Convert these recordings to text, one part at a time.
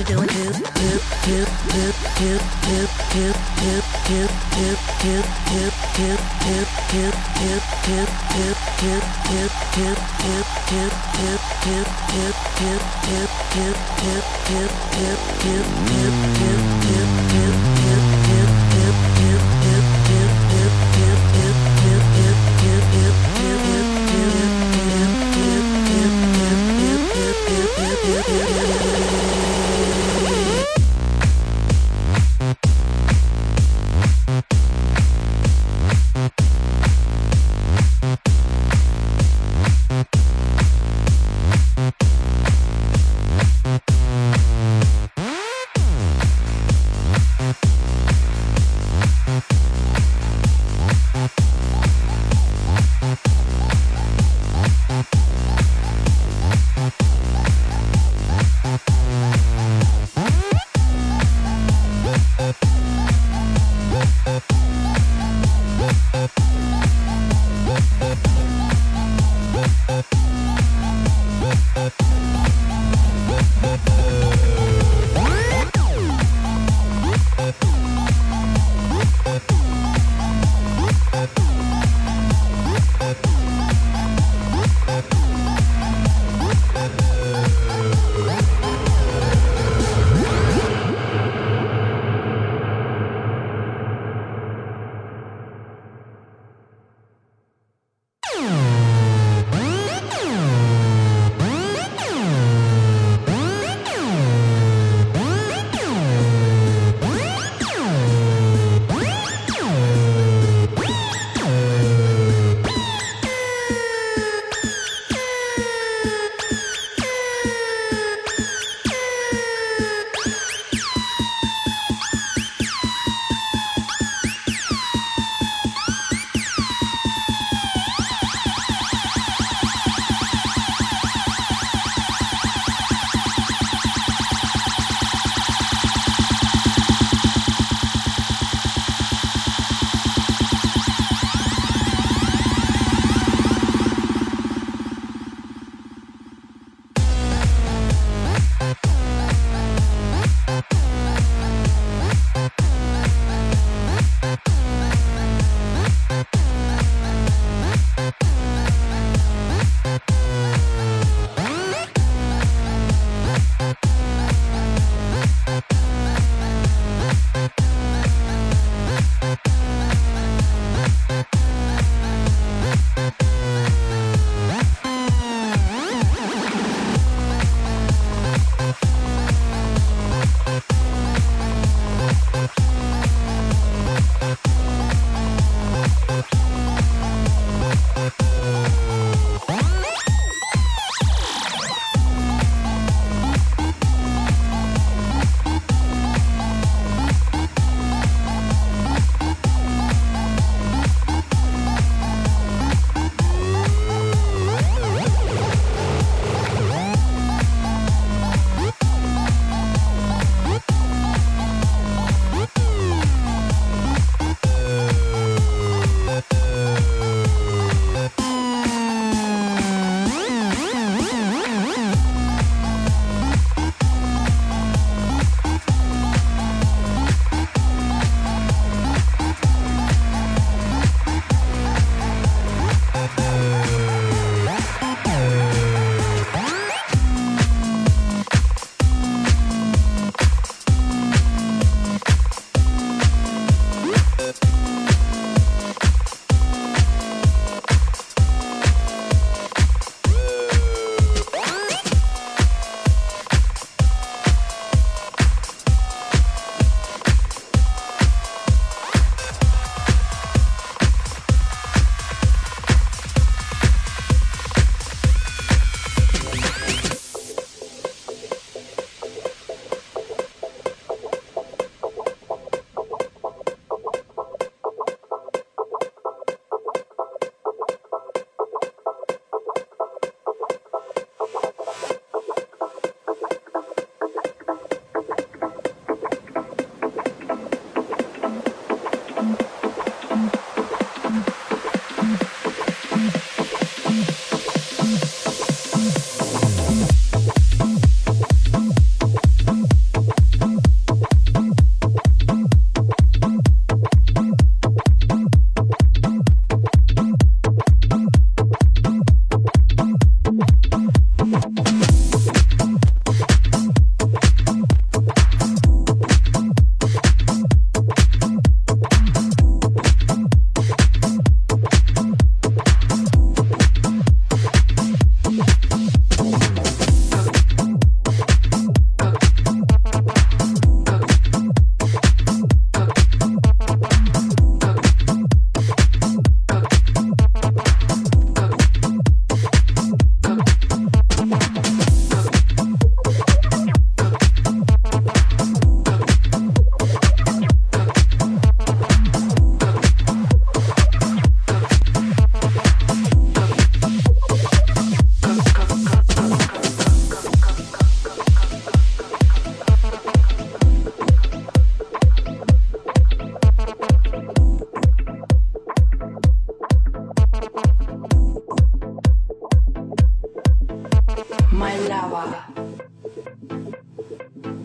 You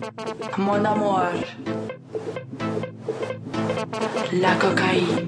Mon amour, la cocaïne.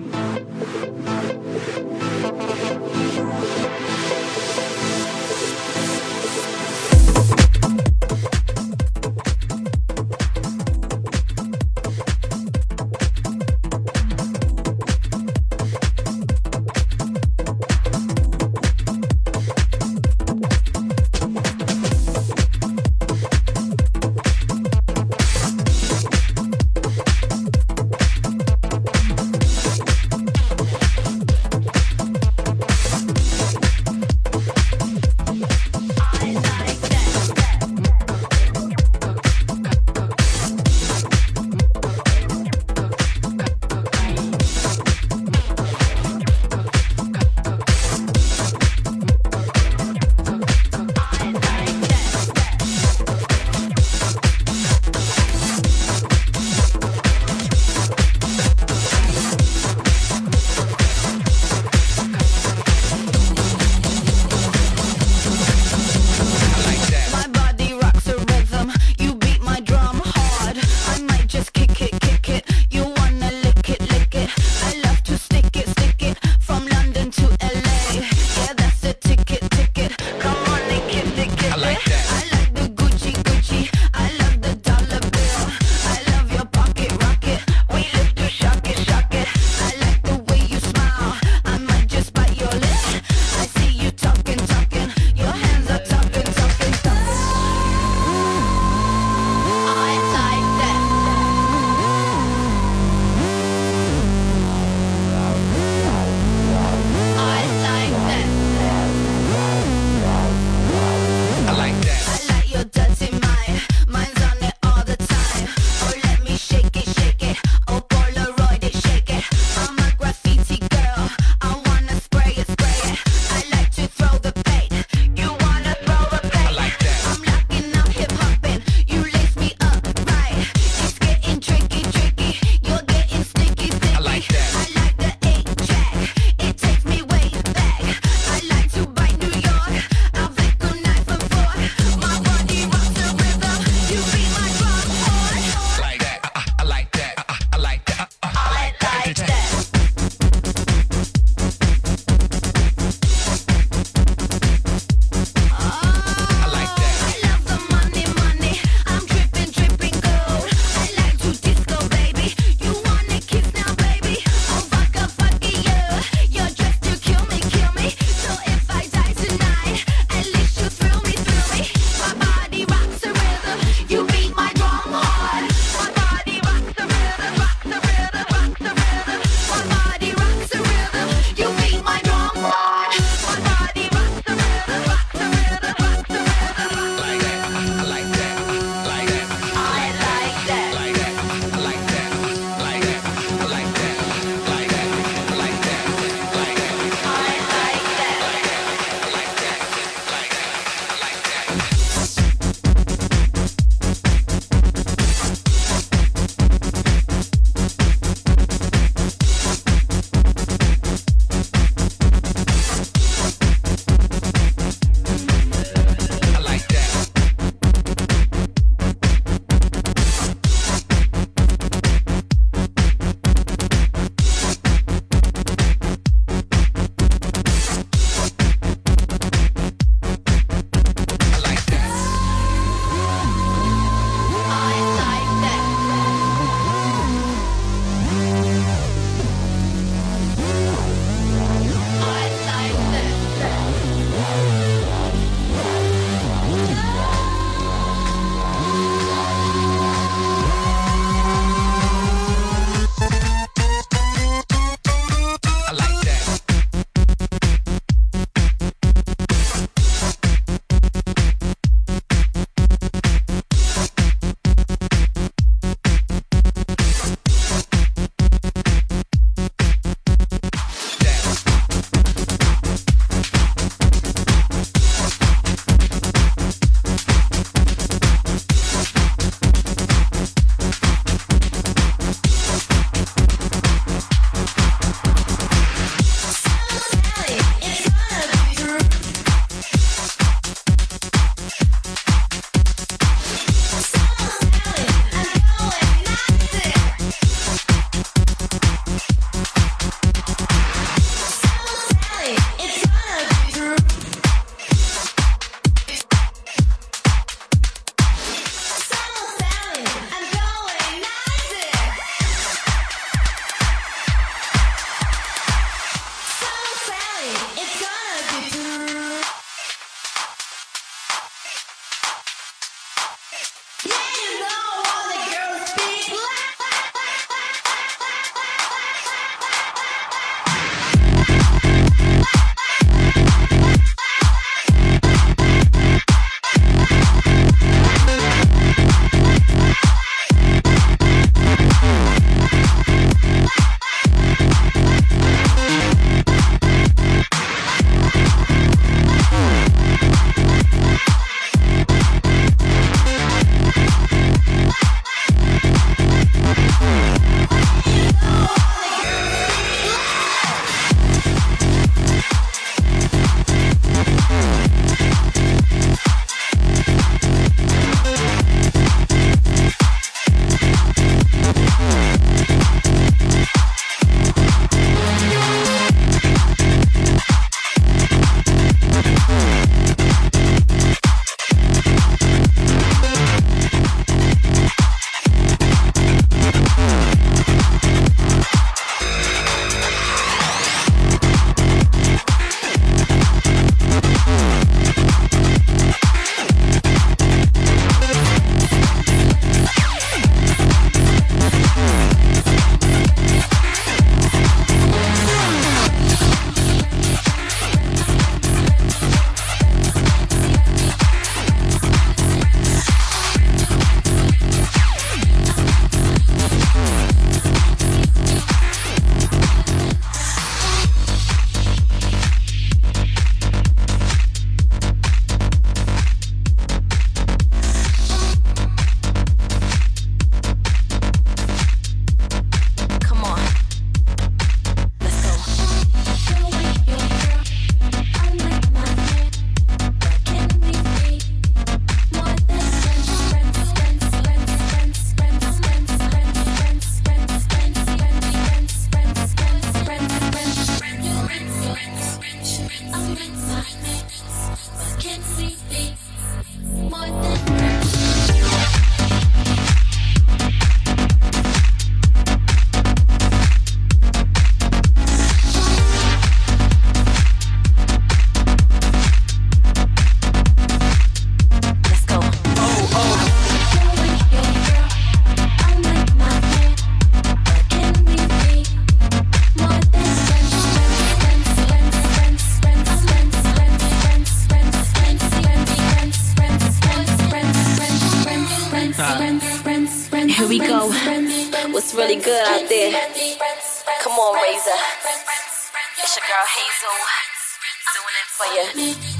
Here we go. What's really good out there? Come on, Razor. It's your girl Hazel. Doing it for you.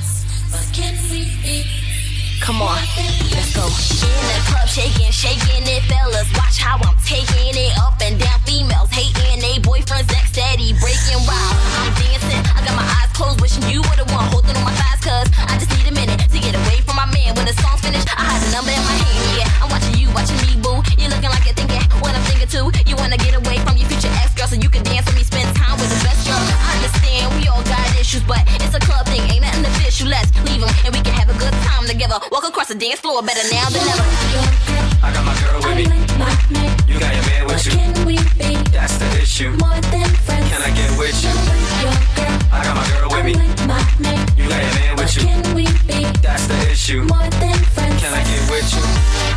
Come on, let's go. In the club, shaking it, fellas. Watch how I'm taking it up and down. Females hating they boyfriends, ex steady breaking wild. I'm dancing, I got my eyes closed, wishing you were the one holding on my thighs, cause I just need a minute to get away from my man. When the song's finished, I have the number in my hand. Yeah, I'm watching you, watching me, boo. You're looking like you're thinking what I'm thinking too. You wanna get away from your future ex girl so you can dance with me, spend time with the best girl. I understand we all got issues, but it's a club thing, ain't nothing official. Let's leave them and we can have a good time together. Walk across the dance floor, better now than ever. I got my girl with me. You got your man with you. That's the issue. Can I get with you? I got my girl with me. You got your man with you. That's the issue. Can I get with you?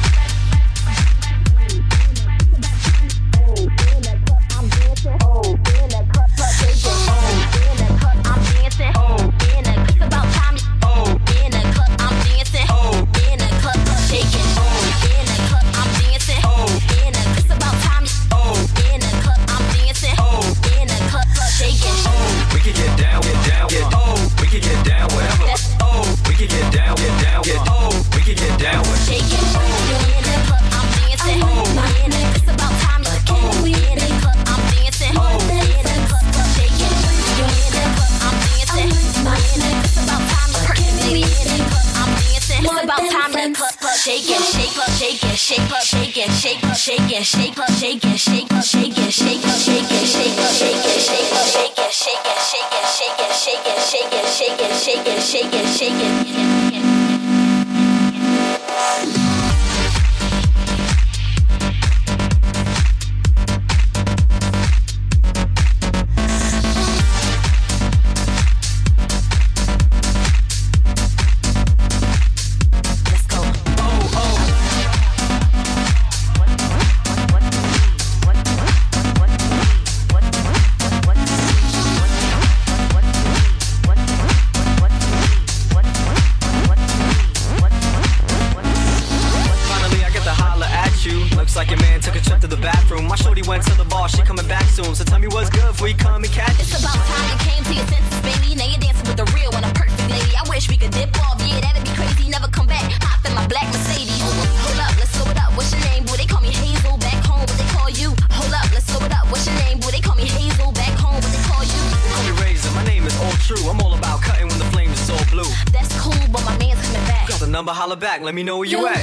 Holla back, let me know where you at.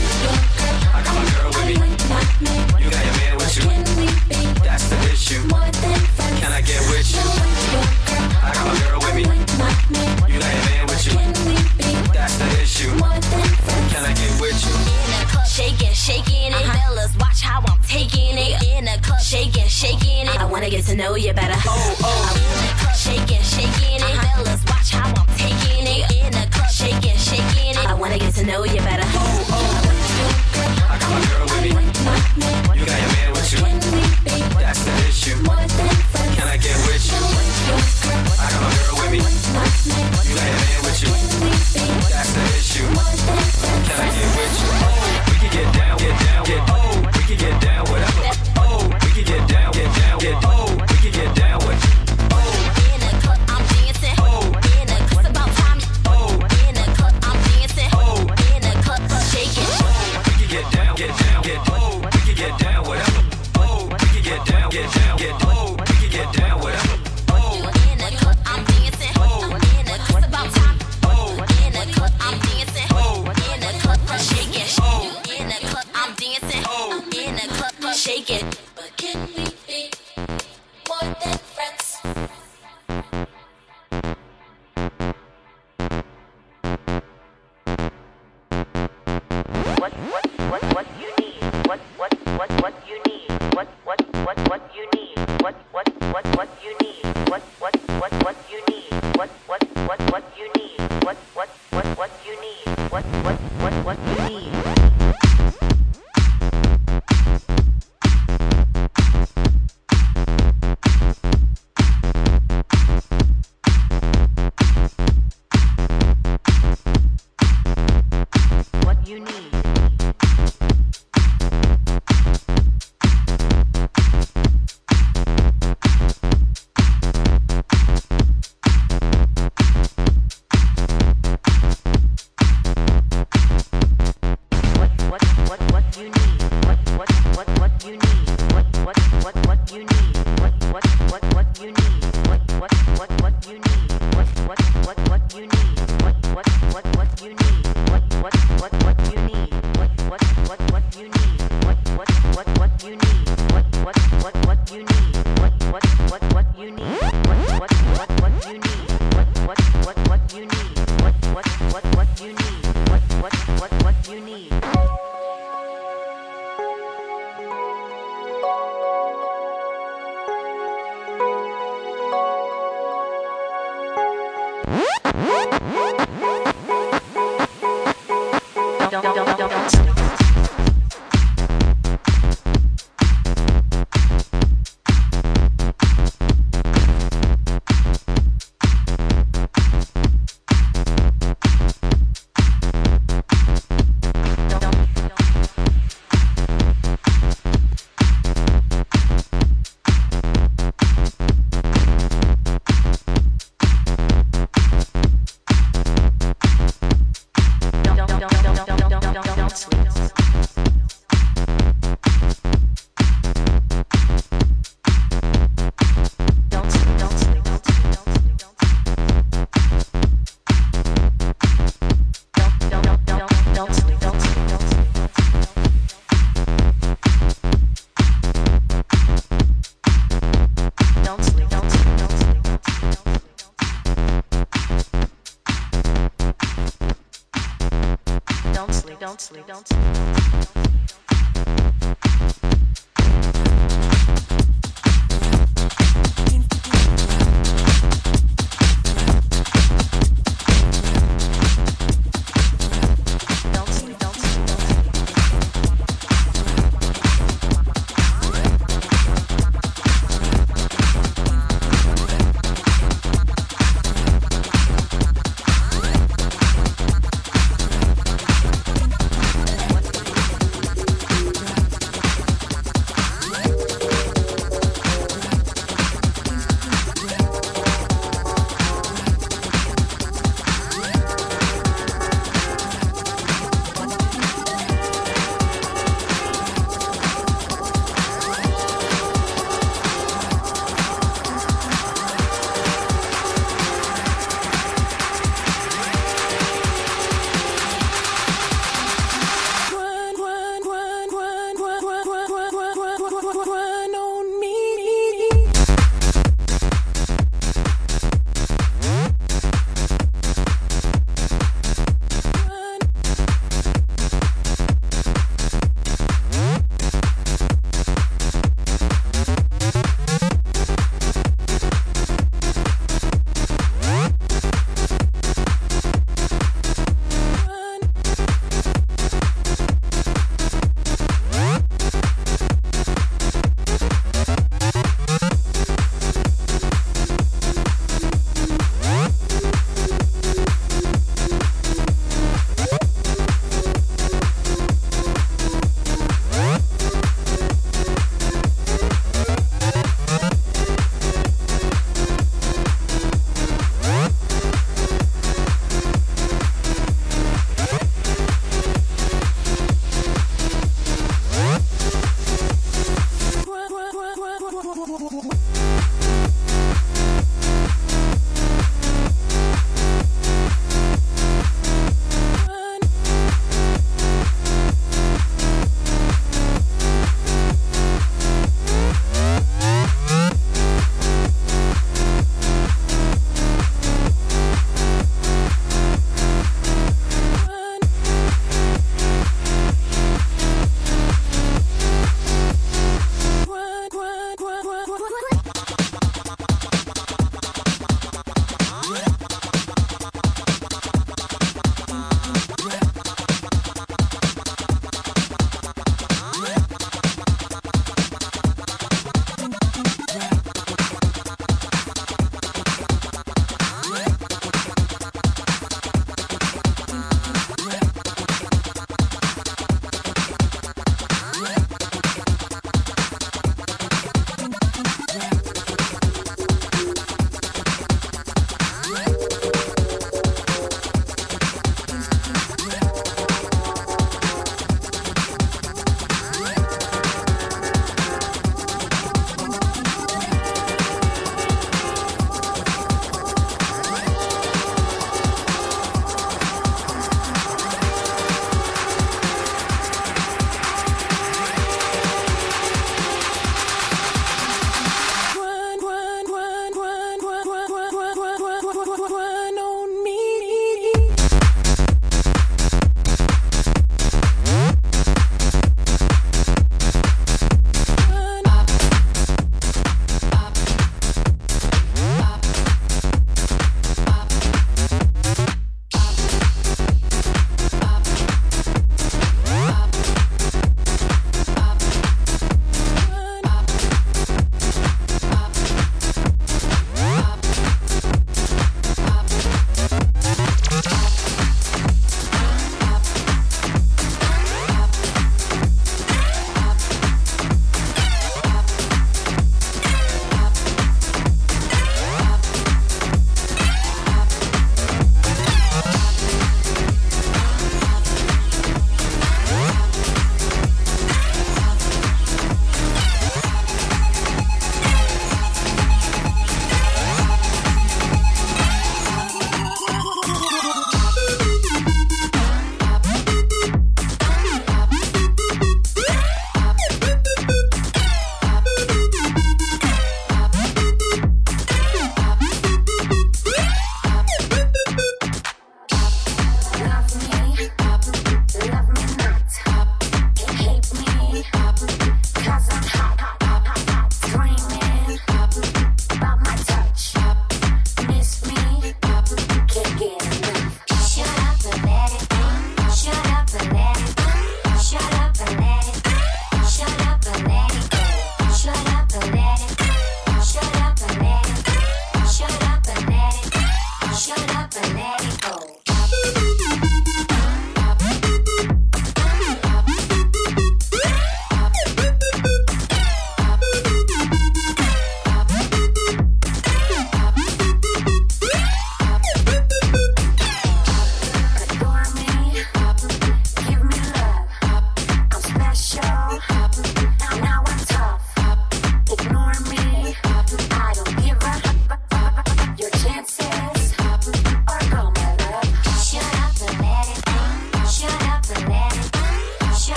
I got my girl with me. You got your man with you. That's the issue. Can I get with you? I got my girl with me. You got your man with you. That's the issue. Can I get with you? In the club, shaking it, fellas. Watch how I'm taking it. In the club, shaking it. I wanna get to know you better. I'm in the club, shaking it, fellas. Watch how I'm taking it. In the club, shaking it. I wanna get to know you better. I got my girl with me. You got your man with you. That's the issue. Can I get with you? I got my girl with me. You got your man with you. That's the issue. Can I get with you? We can get down. We can get down, whatever. We can get down. We can get down with you. In the club, I'm dancing. In the club, it's about time. In the club, I'm dancing. In the club, shaking. We can get down. We can get down, whatever. We can get down. We can get down, whatever. In the club, I'm dancing. In the club, it's about time. In the club, I'm dancing. In the club, shaking. In the club, I'm dancing. In the club, shaking. But can we be more than friends? What you need? What you need? What you need? What you need? What you need? What you need? What you need? What you need? What you need?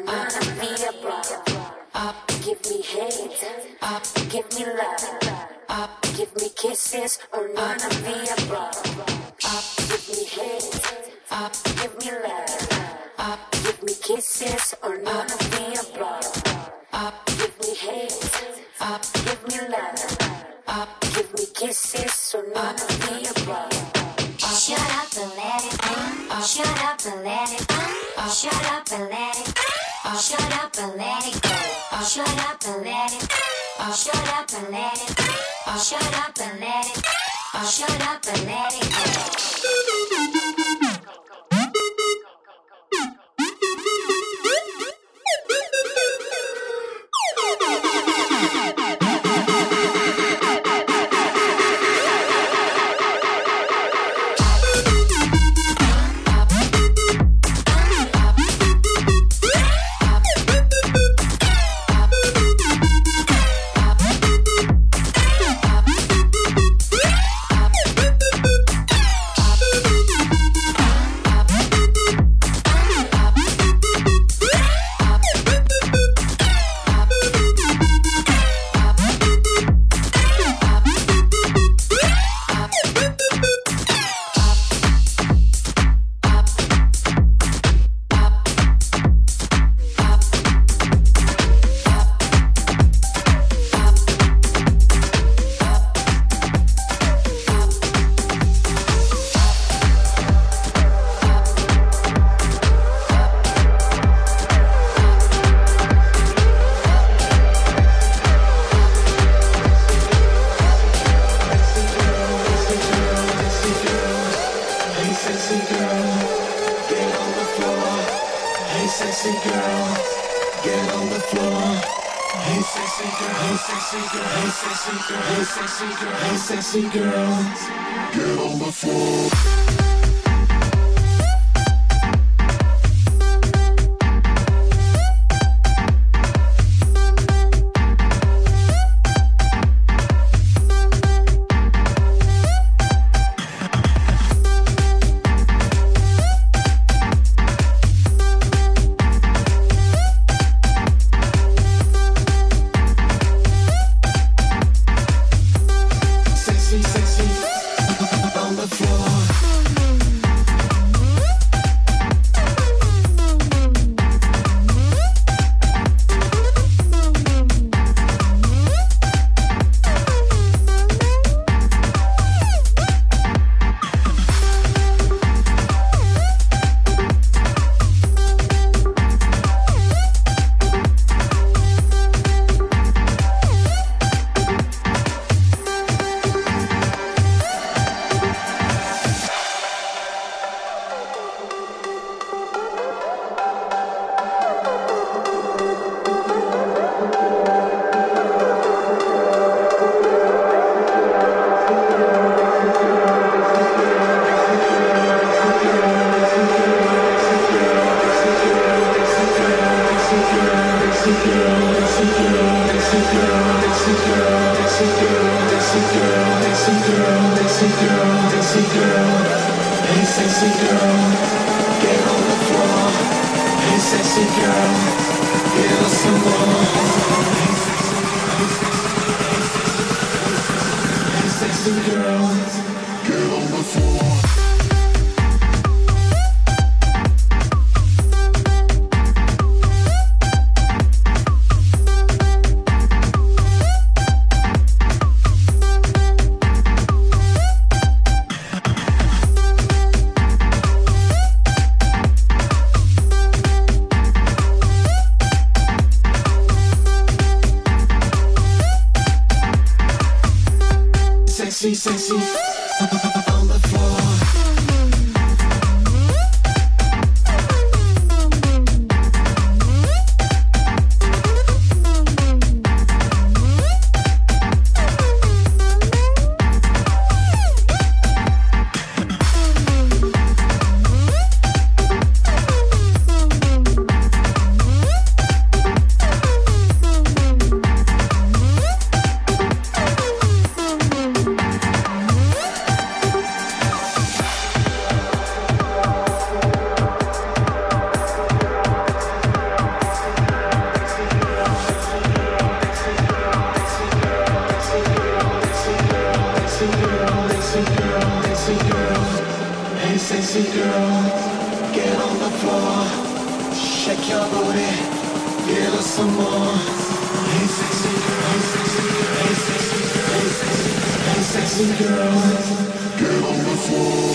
none of the above. Give me head, give me love, give me kisses or none of the above. Give me head, give me love, give me kisses or none of the above. Give me head, give me love, give me kisses or none of the above. Shut up and let it go. Shut up and let it go. Shut up and let it go. Shut up and let it go. Shut up and let it go. Shut up and let it go. Shut up and let it go. Shut up and let it go. Sexy girl, get on the floor. Sexy on the floor. your booty, give us some more. Hey sexy girl, hey sexy girl, hey sexy girl, hey sexy girl, hey sexy girl, get on the floor.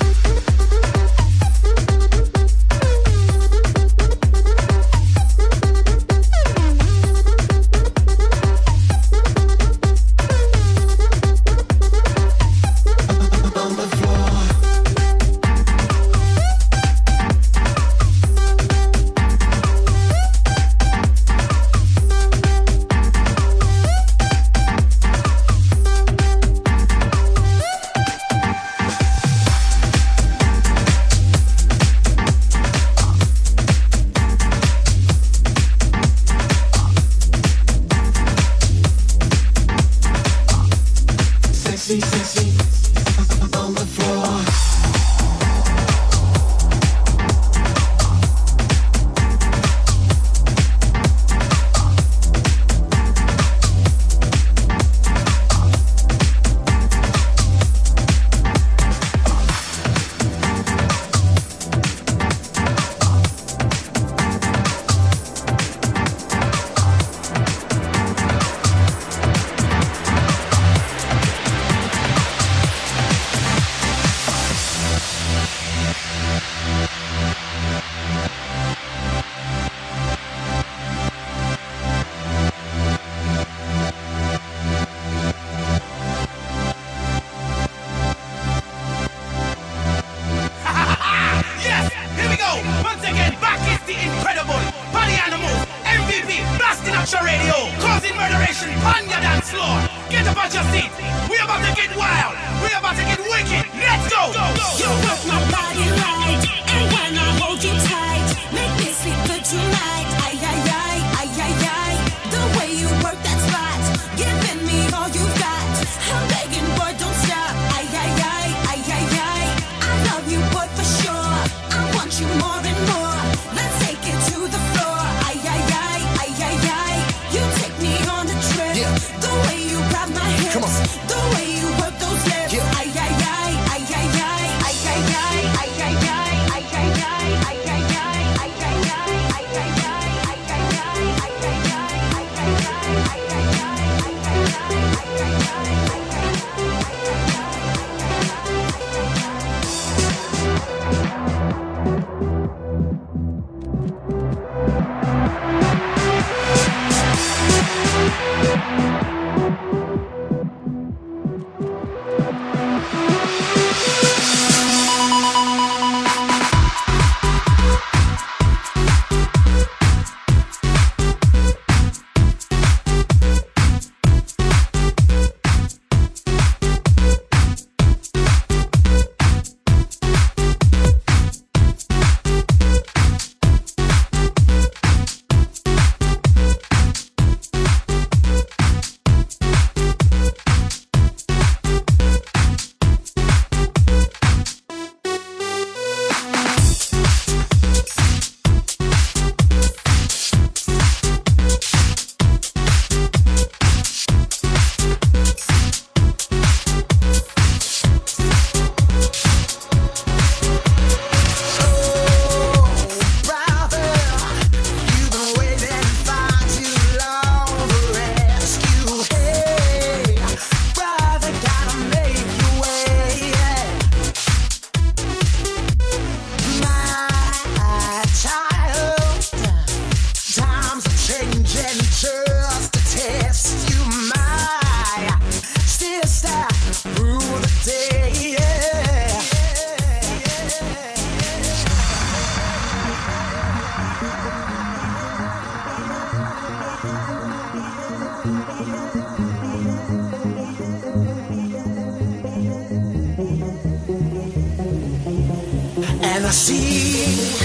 And I see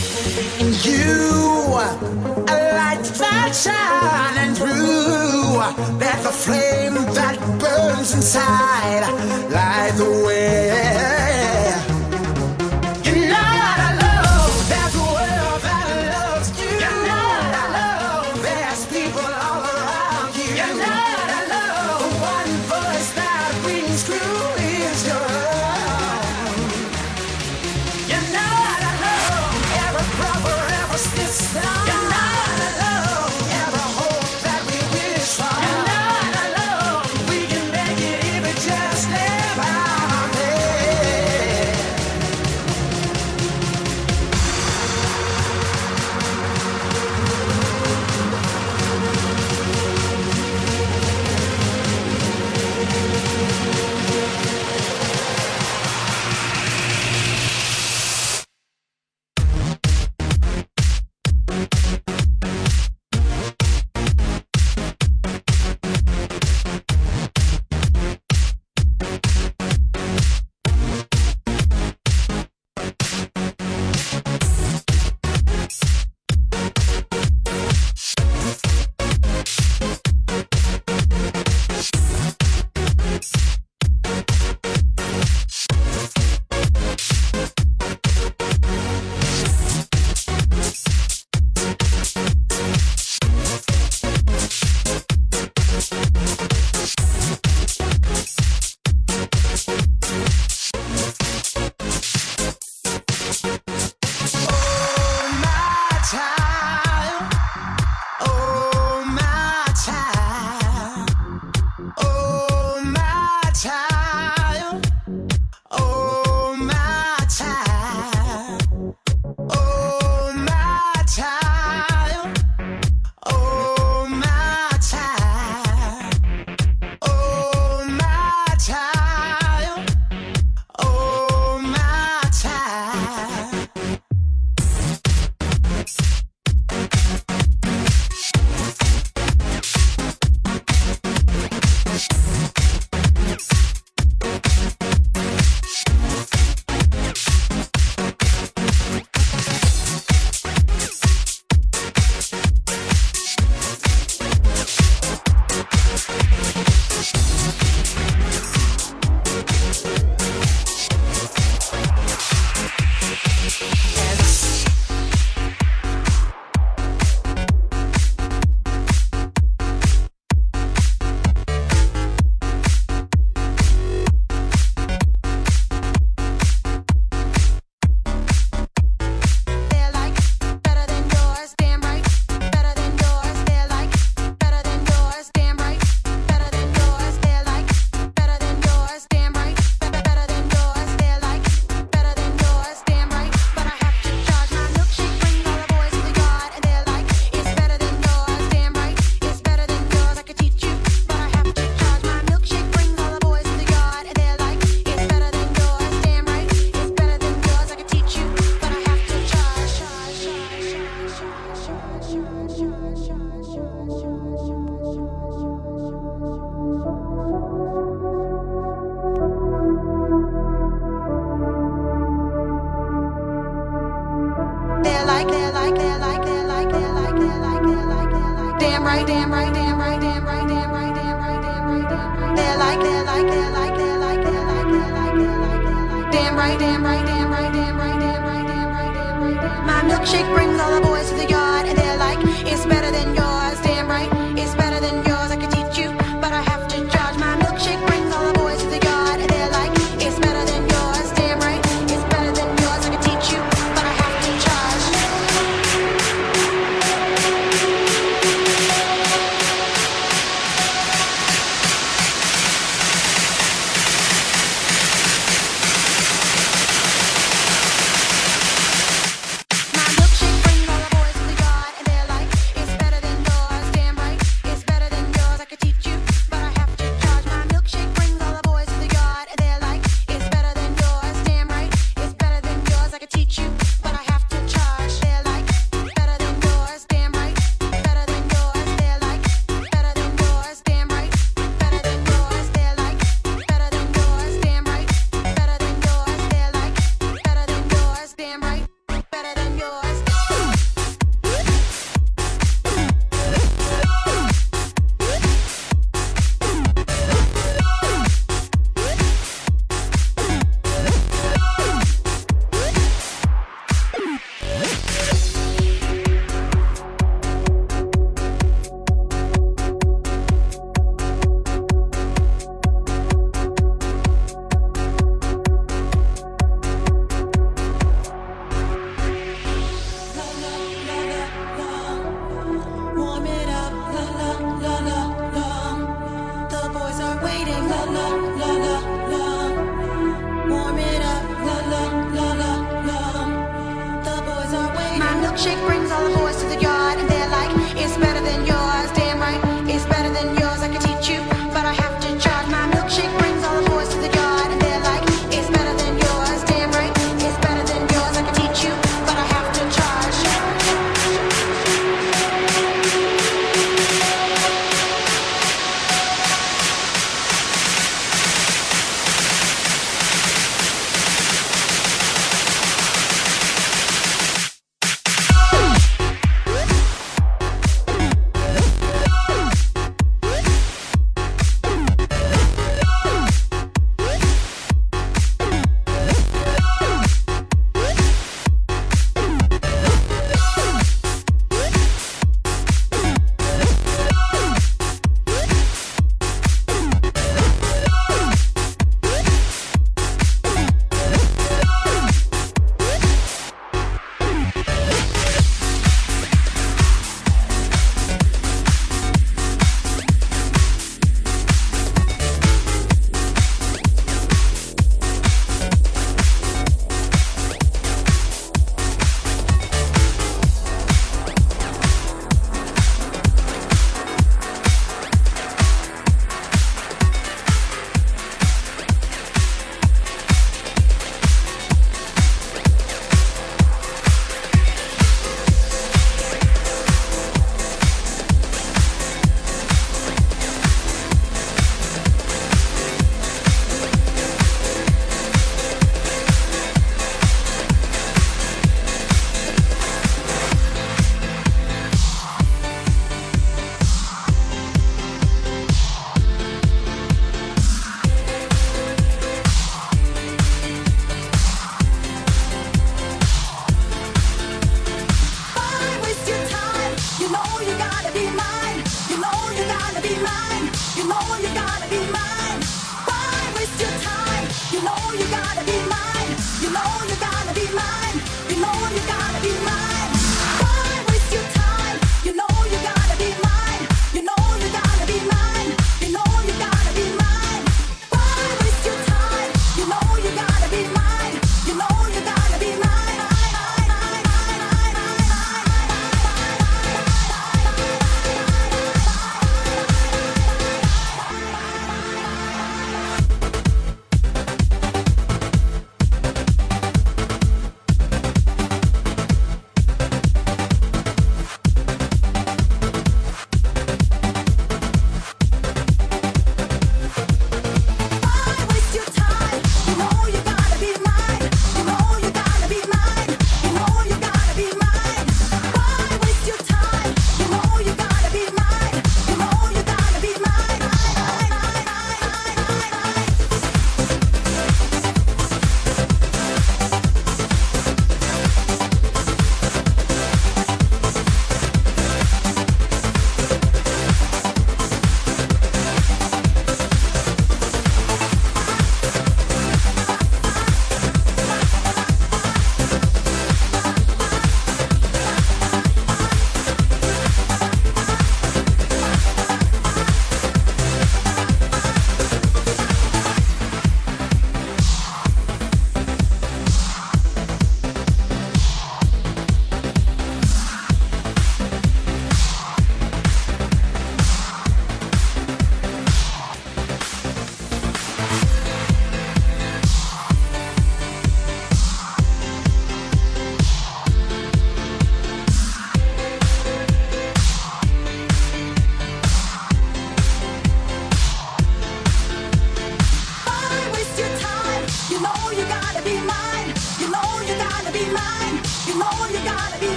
in you a light that's shining through. There's a flame that burns inside, light the way. You're not alone, there's a world that loves you. You're not alone, there's people all around you. You're not alone, one voice that rings true is your own. You're not alone, every brother, every sister.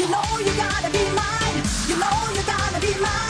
You know you gotta be mine. You know you gotta be mine.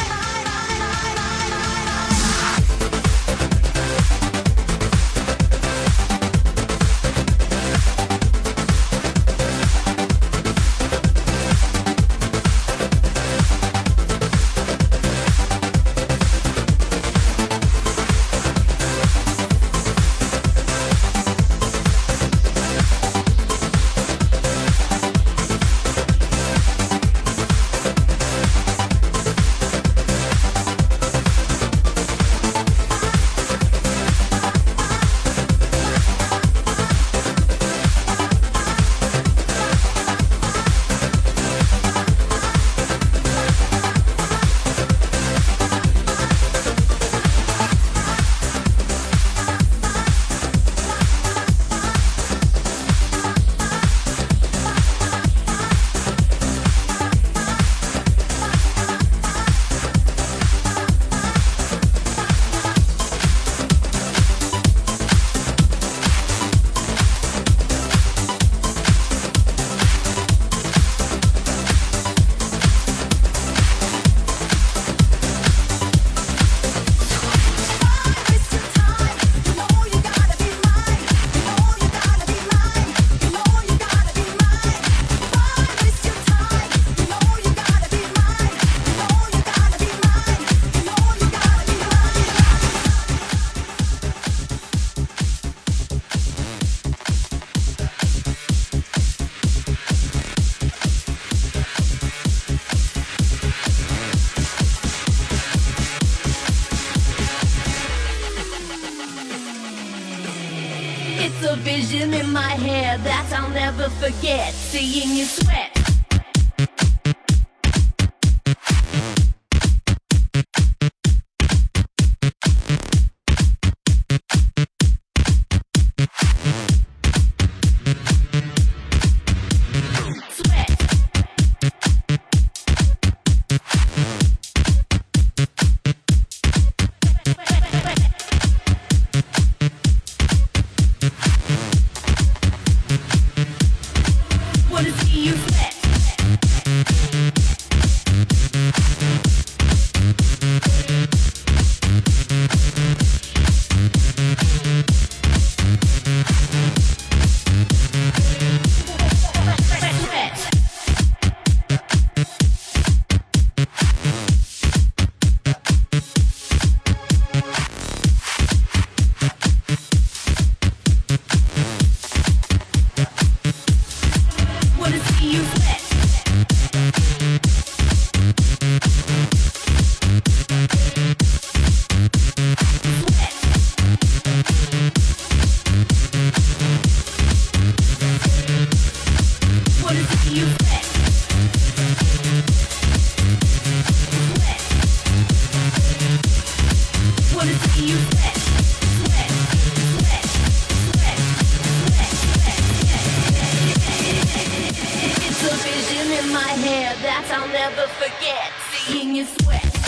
It's a vision in my head that I'll never forget. Seeing you sweat. That I'll never forget, seeing you sweat.